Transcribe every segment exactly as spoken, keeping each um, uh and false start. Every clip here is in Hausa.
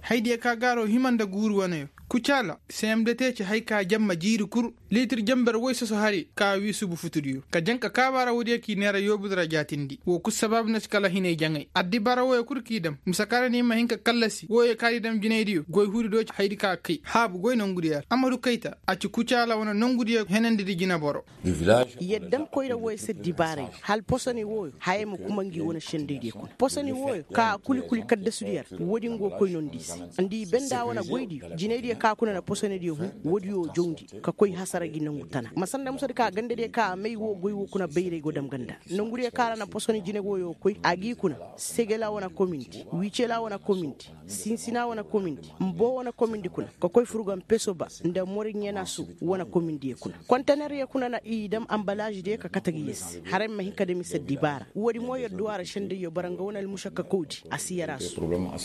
haydi ka garo himanda guru wanayo kucala semdete ci hayka jamma jiru kur litir jambar woyso so hari ka wi subu futuriyo ka janka ka bara wodi ki nera yobudra jatindi wo ku sabab na kala hinay jangay addi bara wo kur kidam musakara ni ma hinka kallasi wo e kali dam jinaydiyo goy huri do ci haydi ka kai habu goy nonguriya amadu kayta acci kucala wona nonguriya henande di jina boro yeddam koyra woy seddi bare hal posani wo hay mu kumangi wona shende de ko posani wo ka kuli kuli kadda sudiyar wodi ngo koy non dis andi benda wona goydi jinaydi ka kuna na posone di hu wodi yo jondi ka koy hasara gi nangu tana masanda musadi ka gande de ka mai wo goy wo kuna beyre go dam ganda nanguri ka na posone jine go yo koy agi kuna segela wona community wichela wona community sinsina wona community mbo wona community kuna ka koy furugam peso ba nda mori nyena su wona community kuna container ya kuna na idam emballage de ka katagi yes haram ma hinka de mi seddi bara wodi moyo duwara shende yo baranga wona al mushakka kodi asiyara su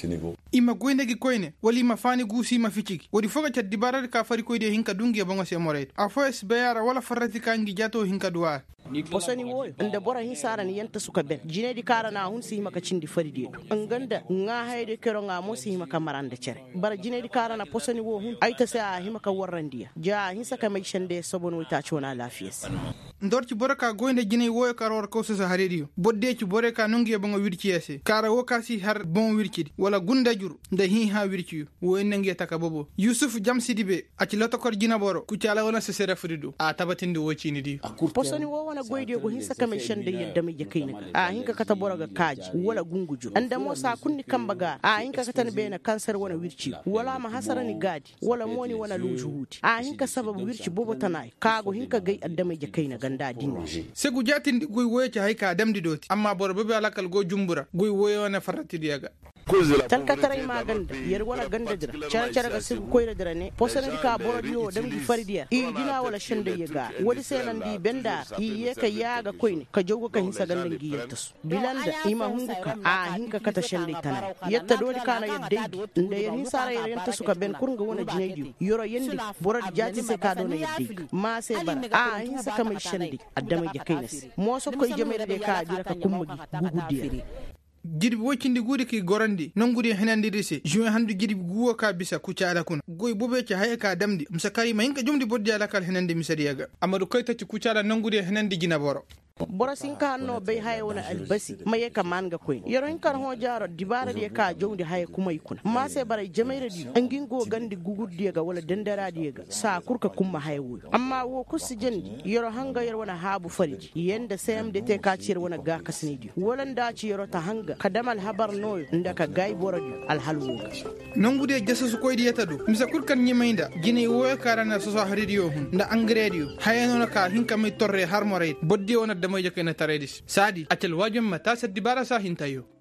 ima goyne gi koyne wali ma fani gusi ma fichiki wodi foga caddi barar ka fari koyde hinka dungi e bango se moret a fo es bayara wala farati kangi jato hinka duwa posani wo nda bora hin saran yanta suka ben jinedi karana hun si maka cindi fari de an ganda nga hayde kero nga mo si maka marande cere bara jinedi karana posani wo hun ayta sa himaka warrandiya ja hin saka mai shande sabon wita chona lafiyas ndorci boraka goyne jinay wo karor ko so harediyo bodde ci boraka nungi e bango wirci ese kara wo kasi har bon wirci wala gunda jur nda hi ha wirci wo nangi taka bobo yusuf jamsidibe aci loto kor jina boro ku cala wona se sere fridu a tabatinde wo cini di posani wo wona goyde go hinsa kame shande yedda mi jakayna a hinka kata boroga kaji wala gunguju anda mo sa kunni kambaga a hinka kata be na cancer wona wirci wala ma hasarani gadi wala moni wona luju huti a hinka sababu wirci bobo tanai kago hinka gay adda mi jakayna ganda dinni segu jatindi goy woyce hayka damdi doti amma boro bebe alakal go jumbura goy woyo na farati diaga talka taray ma ganda yer wala ganda dira cara cara ga sigu koyra dira ne posana ka borodio dam di faridiya i dina wala shande yega wodi senan di benda i yeka yaga koyne ka jogo ka hinsa ganda gi yettas bilanda ima hunguka a hinka kata shande tan yetta doli kana yedde nde yen hisara yenta suka ben kurga wona jinaydi yoro yendi borodi jati se ka dona yedde ma se bar a hinsa kama shande adama je kaynas mo so koy jamere de ka dira ka kummugi gugudiya girbi wocindi guudi ki gorandi nongudi henandiri se juin handu girbi guwo ka bisa kucala kuna goy bobe ci haye ka damdi musakari ma hinka jumdi boddi alakal henandi misadiyaga amadu koyta ci kucala nongudi henandi jina boro bora sinka no be haye wona albasi maye ka manga koy yoro hin kan ho jaro dibara de ka jowdi haye kuma ikuna ma se bara jamaire di angin go gandi gugudde ga wala dendara de ga sa kurka kuma haye wo amma wo kusi jendi yoro hanga yoro wona habu fariji yenda sem de te ka cir wona ga kasni di wala nda ci yoro ta hanga kadamal habar no ndaka gay bora di al halwo nongude jassa su koydi yetadu misa kurkan nyimaynda gine wo karana so so haridiyo hun nda angredio haye no ka hinka mi torre harmore boddi wona dama jake na taredis sadi atel wajum mata saddi bara sa hintayo